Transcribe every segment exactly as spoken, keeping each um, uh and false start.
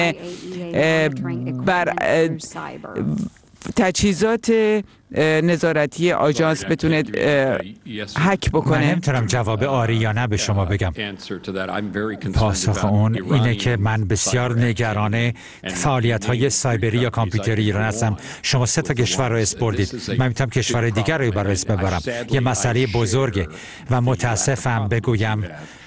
بر تجهیزات نظارتی آژانس بتونه هک بکنه؟ من نمیتونم جواب آری یا نه به شما بگم. پاسخ اون اینه که من بسیار نگران فعالیت‌های سایبری یا کامپیوتری ایران هستم. شما سه تا کشور رو اسم بردید، من میتونم کشور دیگر رو برای اسم ببرم. یه مسئله بزرگه و متاسفم بگویم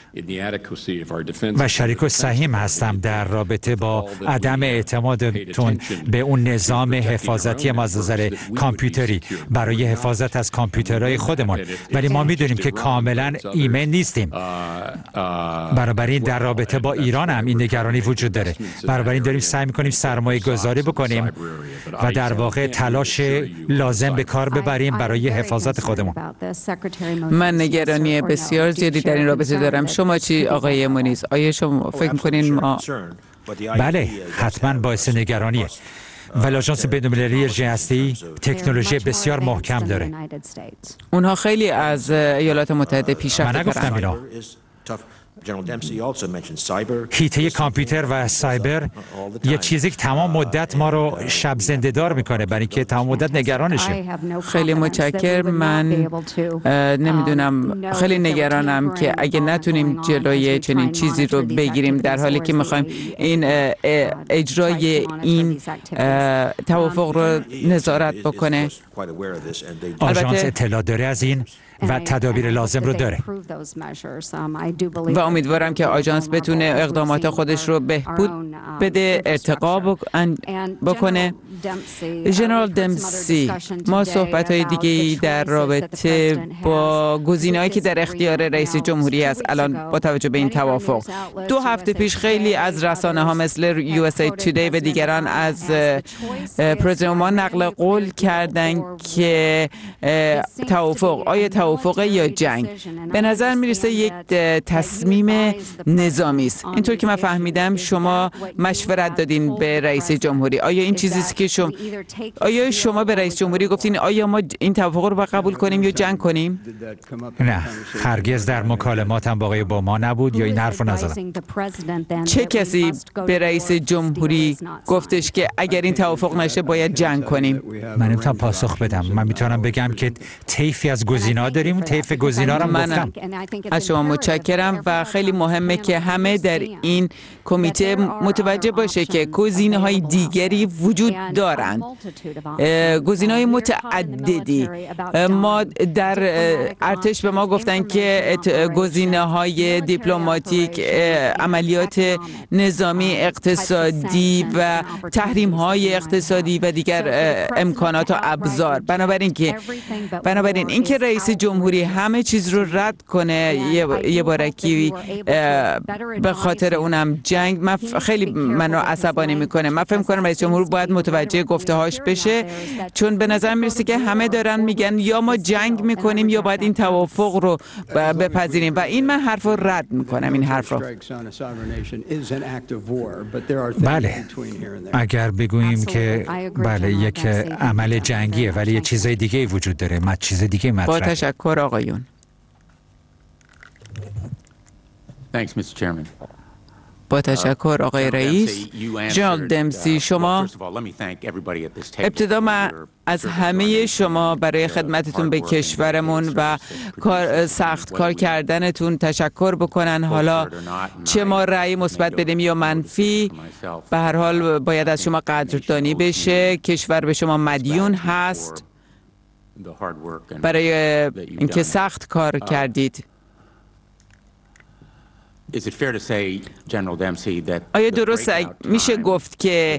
و شریک و سهیم هستم در رابطه با عدم اعتمادتون به اون نظام حفاظتی ما از نظر کامپیوتری برای حفاظت از کامپیوترهای خودمون، ولی ما میدونیم که کاملا ایمن نیستیم. بنابراین در رابطه با ایران هم این نگرانی وجود داره. بنابراین داریم سعی میکنیم سرمایه گذاری بکنیم و در واقع تلاش لازم به کار ببریم برای حفاظت خودمون. من نگرانی بسیار زیادی در این رابطه دارم. شما چی آقای مونیز؟ آیا شما فکر می‌کنین ما؟ بله، حتما باعث نگرانیه. ولی آژانس بین‌المللی انرژی هستی تکنولوژی بسیار محکم داره. اونها خیلی از ایالات متحده پیشرفته من نگفتم اینا. هیته کامپیوتر و سایبر یه چیزی که تمام مدت ما رو شب زنده دار میکنه، برای اینکه تمام مدت نگرانشه. خیلی متشکرم. من نمیدونم، خیلی نگرانم که اگه نتونیم جلوی چنین چیزی رو بگیریم در حالی که میخوایم این اجرای این توافق رو نظارت بکنه. آژانس اطلاع داره از این و تدابیر لازم رو داره و امیدوارم که آژانس بتونه اقدامات خودش رو بهبود بده، ارتقا بکنه. ژنرال دمسی، ما صحبت‌های دیگه‌ای در رابطه با گزینه‌هایی که در اختیار رئیس جمهوری است الان با توجه به این توافق. دو هفته پیش خیلی از رسانه‌ها مثل یو اس ای تودی و دیگران از پرزیدنت اوباما نقل قول کردند که توافق آیا توافق یا جنگ؟ به نظر میرسه یک تصمیم نظامی است. اینطور که من فهمیدم شما مشورت دادین به رئیس جمهوری. آیا این چیزی است که شما آیا شما به رئیس جمهوری گفتین آیا ما این توافق رو قبول کنیم یا جنگ کنیم؟ نه، هرگز در مکالماتم با آقای اوباما نبود یا این حرف رو نزدم. چه کسی به رئیس جمهوری گفتش که اگر این توافق نشه باید جنگ کنیم؟ من نمیتونم پاسخ بدم. من میتونم بگم که طیفی از گزینه‌ها داریم، طیف گزینه‌ها رو گفتم. از شما متشکرم و خیلی مهمه که همه در این کمیته متوجه باشه که گزینه‌های دیگری وجود دارند، گزینه‌های متعددی. ما در ارتش به ما گفتن که گزینه‌های دیپلماتیک، عملیات نظامی، اقتصادی و تحریم‌های اقتصادی و دیگر امکانات و ابزار. بنابراین که بنابراین اینکه رئیس جمهوری همه چیز رو رد کنه یه بارکی به خاطر اونم جنگ، من خیلی منو عصبانی میکنه. من فکر میکنم رئیس جمهور باید متوجه گفته هاش بشه، چون به نظر میرسه که همه دارن میگن یا ما جنگ میکنیم یا باید این توافق رو بپذیریم و این من حرف رو رد میکنم. این حرف رو بله، اگر بگوییم که بله یک عمل جنگیه ولی یه چیزای دیگه وجود داره، ما چیز دیگه مطرحه. با تشکر آقایون. Thanks, Mister Chairman. با تشکر آقای رئیس. ژنرال دمسی، شما ابتدا من از همه شما برای خدمتتون به کشورمون و کار سخت کار کردنتون تشکر بکنن. حالا چه ما رأی مثبت بدیم یا منفی، به هر حال باید از شما قدردانی بشه. کشور به شما مدیون هست برای اینکه سخت کار کردید. آیا درست میشه گفت که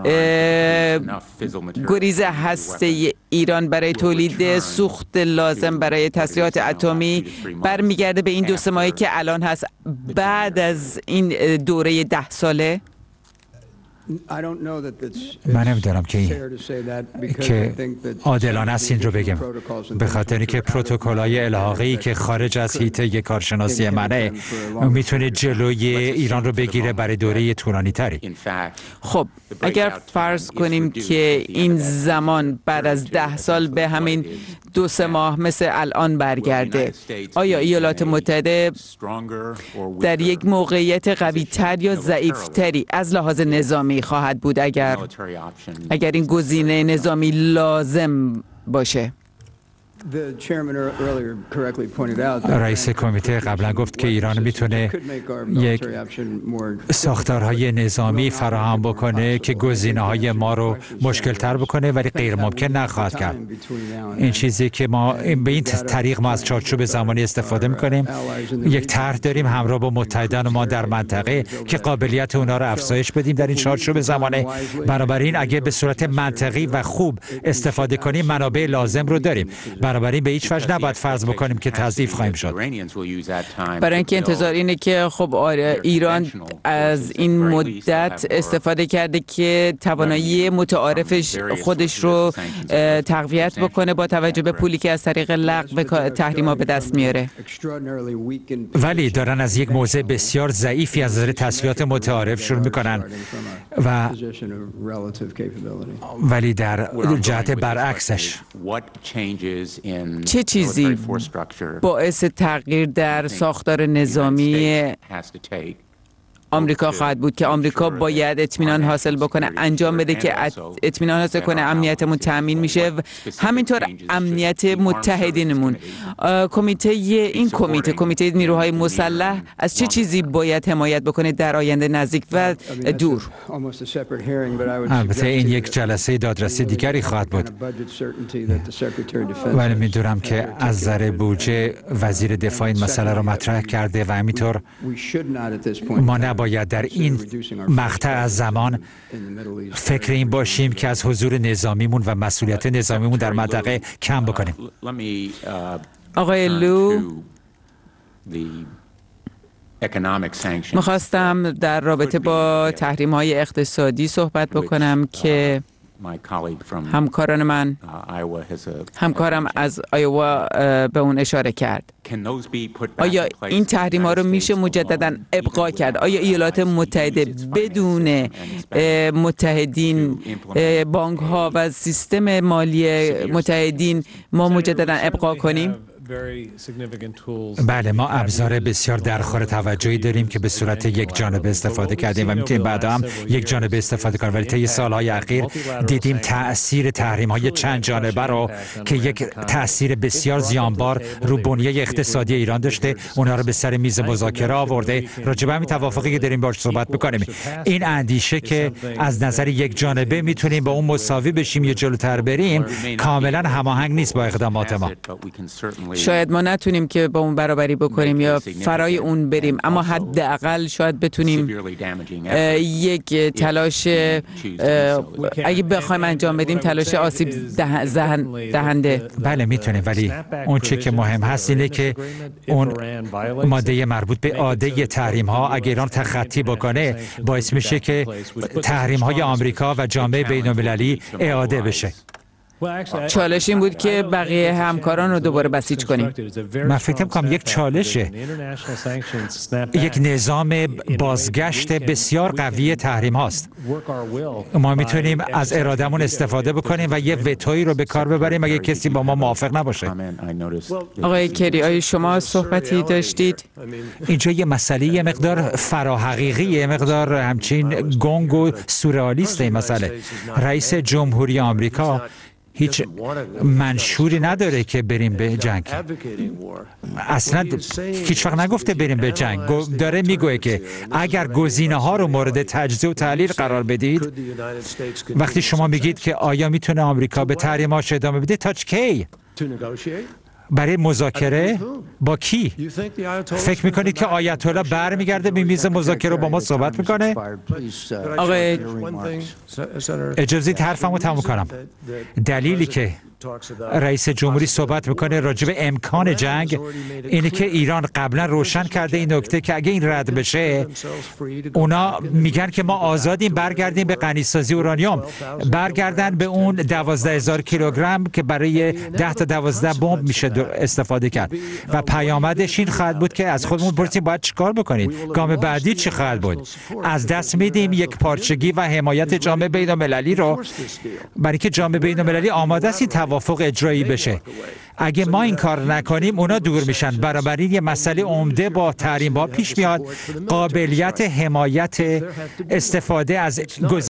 گریز هسته ایران برای تولید سوخت لازم برای تسلیحات اتمی برمیگرده به این دو سه ماهی که الان هست بعد از این دوره ده ساله؟ من نمیدونم که این که عادلانه است این رو بگم، به خاطر اینکه پروتکل‌های الحاقی که خارج از حیطه کارشناسی منه میتونه جلوی ایران رو بگیره برای دوره طولانی تری. خب اگر فرض کنیم که این زمان بعد از ده سال به همین دو سه ماه مثل الان برگرده، آیا ایالات متحده در یک موقعیت قوی تر یا ضعیف تری از لحاظ نظامی خواهد بود اگر اگر این گزینه نظامی لازم باشه؟ رئیس کمیته قبلا گفت که ایران میتونه یک ساختارهای نظامی فراهم بکنه که گزینه‌های ما رو مشکل تر بکنه، ولی غیر ممکن نخواهد کرد. این چیزی که ما به این طریق ما از چارچوب زمانی استفاده میکنیم، یک طرح داریم همراه با متحدان ما در منطقه که قابلیت اونا رو افزایش بدیم در این چارچوب زمانه. بنابراین اگه به صورت منطقی و خوب استفاده کنیم منابع لازم رو داریم. بنابراین به هیچ وجه نباید فرض بکنیم که تضعیف خواهیم شد. برای اینکه انتظار اینه که خب آره ایران از این مدت استفاده کرده که توانایی متعارفش خودش رو تقویت بکنه با توجه به پولی که از طریق لغو تحریم‌ها به دست میاره. ولی دارن از یک موضع بسیار ضعیفی از نظر تسلیحات متعارف شروع میکنن و ولی در جهت برعکسش چه چیزی باعث تغییر در ساختار نظامی آمریکا خواهد بود که آمریکا باید اطمینان حاصل بکنه، انجام بده که اطمینان حاصل کنه امنیتمون تامین میشه، همینطور امنیت متحدینمون. کمیته این کمیته کمیته نیروهای مسلح از چه چیزی باید حمایت بکنه در آینده نزدیک و دور؟ البته این یک جلسه دادرسی دیگری خواهد بود، ولی میدونم که از نظر بودجه وزیر دفاع این مسئله رو مطرح کرده و همینطور ما باید در این مقطع از زمان فکر این باشیم که از حضور نظامیمون و مسئولیت نظامیمون در منطقه کم بکنیم. آقای لو، میخواستم در رابطه با تحریم‌های اقتصادی صحبت بکنم که همکاران من همکارم از آیوا به اون اشاره کرد. آیا این تحریم‌ها رو میشه مجدداً ابقا کرد؟ آیا ایالات متحده بدون متحدین، بانک‌ها و سیستم مالی متحدین ما مجدداً ابقا کنیم؟ بله، ما ابزار بسیار درخور توجهی داریم که به صورت یک جانبه استفاده کردیم و میتونیم بعدا هم یک جانبه استفاده کنیم، ولی طی سالهای اخیر دیدیم تأثیر تحریم‌های چند جانبه رو که یک تأثیر بسیار زیانبار رو بنیه اقتصادی ایران داشته، اونها رو به سر میز مذاکره آورده. راجع به همین توافقی که داریم باهاش صحبت می‌کنیم، این اندیشه که از نظر یک جانبه میتونیم با اون مساوی بشیم یا جلوتر بریم کاملا هماهنگ نیست با اقدامات ما. شاید ما نتونیم که با اون برابری بکنیم یا فرای اون بریم، اما حداقل شاید بتونیم یک تلاش اگه بخوایم انجام بدیم تلاش آسیب دهنده. بله میتونیم، ولی اون چه که مهم هست اینه که اون ماده مربوط به عاده تحریم ها اگه ایران تخطی بکنه باعث میشه که تحریم های آمریکا و جامعه بین المللی اعاده بشه. چالش این بود که بقیه همکاران رو دوباره بسیج کنیم. من فکر می‌کنم یک چالشه، یک نظام بازگشت بسیار قوی تحریم هاست. ما میتونیم از ارادهمون استفاده بکنیم و یه وتویی رو به کار ببریم اگه کسی با ما موافق نباشه. آقای کری، آیا شما صحبتی داشتید؟ اینجا یه مسئله یه مقدار فراحقیقی، یه مقدار همچین گنگ و سورئالیست این مسئله. رئیس جمهوری آمریکا هیچ منشوری نداره که بریم به جنگ. اصلا هیچ وقت نگفته بریم به جنگ. داره میگوه که اگر گزینه ها رو مورد تجزیه و تحلیل قرار بدید، وقتی شما میگید که آیا میتونه آمریکا به تحریم‌هاش ادامه بده، تا کی؟ برای مذاکره با کی؟ فکر میکنید که آیت الله برمیگرده به میز مذاکره با ما صحبت میکنه؟ آقای اجازه حرفمو تموم کنم. دلیلی که رئیس جمهوری صحبت میکنه راجع به امکان جنگ، اینه که ایران قبلا روشن کرده این نکته که اگه این رد بشه اونا میگن که ما آزادیم برگردیم به غنیسازی اورانیوم، برگردن به اون دوازده هزار کیلوگرم که برای ده تا دوازده بمب میشه استفاده کرد و پیامدش این خواهد بود که از خودمون پرسیم باید چیکار بکنید، گام بعدی چی خواهد بود؟ از دست میدیم یک پارچگی و حمایت جامعه بین المللی رو، برای که جامعه بین المللی آماده است این توافق اجرایی بشه. اگه ما این کار نکنیم اونا دور میشن. بنابراین یه مسئله عمده با تحریم ها پیش میاد، قابلیت حمایت استفاده از